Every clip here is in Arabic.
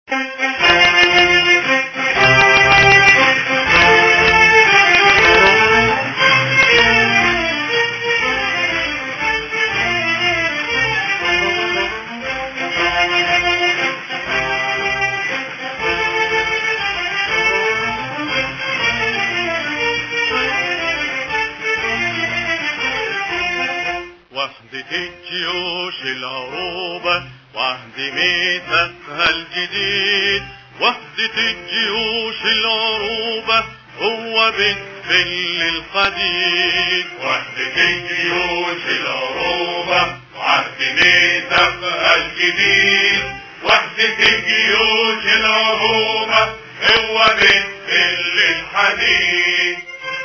وحدة الجيوش العروبة وعهد ميثاقها الجديد. وحدة الجيوش العروبة هو بتفل الحديد. وحدة الجيوش العروبة وعهد ميثاقها الجديد. وحدة الجيوش العروبة هو بتفل الحديد.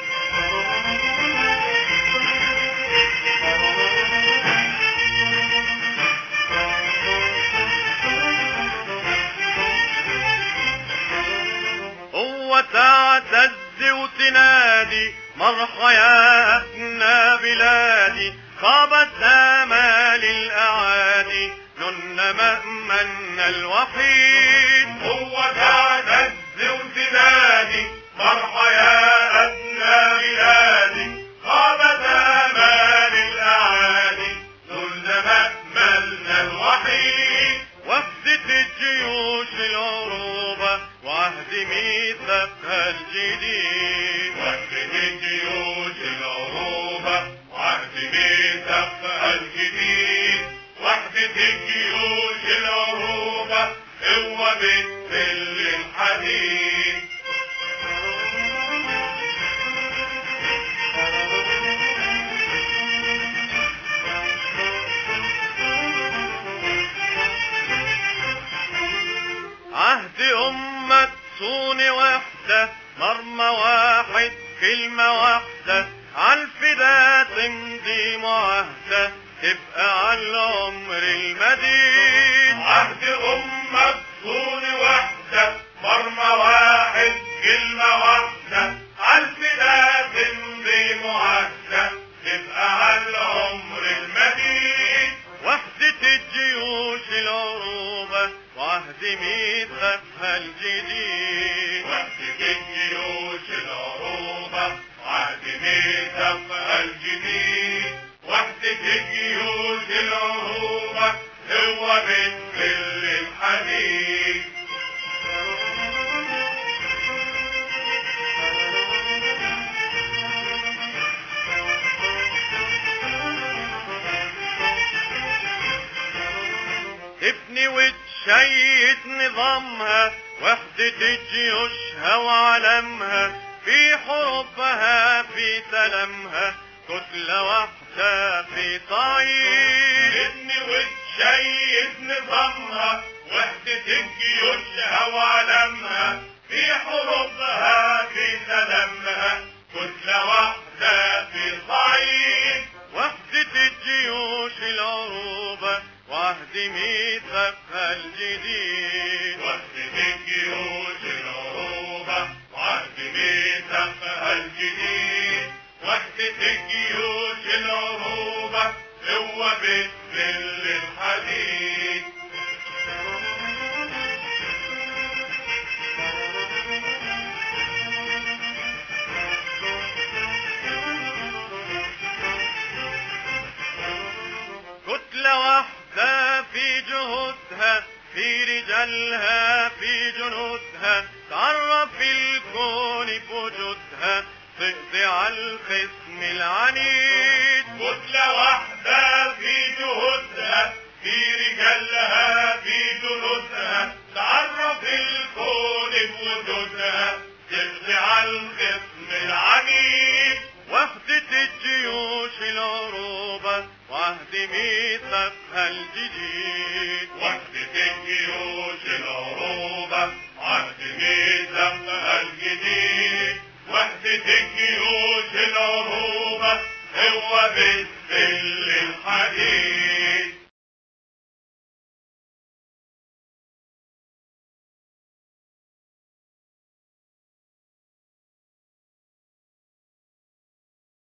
تعتز وتنادي مرحى يا أبنى بلادي. خابت آمال الأعادي نن مأمنا الوحيد. هو تعتز وتنادي مرحى يا أبنى بلادي. خابت آمال الأعادي نن مأمنا الوحيد. وحدة الجيوش العروبة وعهد ميثاقها الجديد. وحدة الجيوش العروبة وعهد ميثاقها الجديد. وحدة الجيوش العروبة هو بتفل الحديد. عهد أمة صون وحدة مرمى واحد كلمة واحدة. عالفدا تمضي معاهدة تبقى عالعمر المديد. عهد أمة صون وحدة مرمى واحد كلمة واحدة. عالفدا تمضي معاهدة تبقى عالعمر المديد. وحدة الجيوش العروبة وعهد ميثاقها الجديد. وحدة الجيوش العروبة وعهد ميثاقها الجديد. وحدة الجيوش العروبة هو بتفل الحديد. تبني وتشيد نظامها وحدة جيوشها وعلمها. في حروبها في سلامها كتلة واحدة في صعيد. تبني وتشيد نظامها وحدة جيوشها وعلمها. في حروبها في سلامها كتلة واحدة في صعيد. وحدة الجيوش العروبة وعهد ميثاقها الجديد. وحدة الجيوش العروبة وعهد ميثاقها الجديد. وحدة الجيوش العروبة هو بتفل الحديد. كتلة واحدة في جهودها في رجالها في جنودها. تعرف الكون بوجودها تقضي على الخصم العنيد. كتلة واحدة في جهودها في رجالها في جنودها. تعرف الكون بوجودها تقضي على الخصم العنيد. وحدة الجيوش العروبة وعهد ميثاقها الجديد. وحدة الجيوش العروبة وعهد ميثاقها الجديد. وحدة الجيوش العروبة هو بتفل الحديد.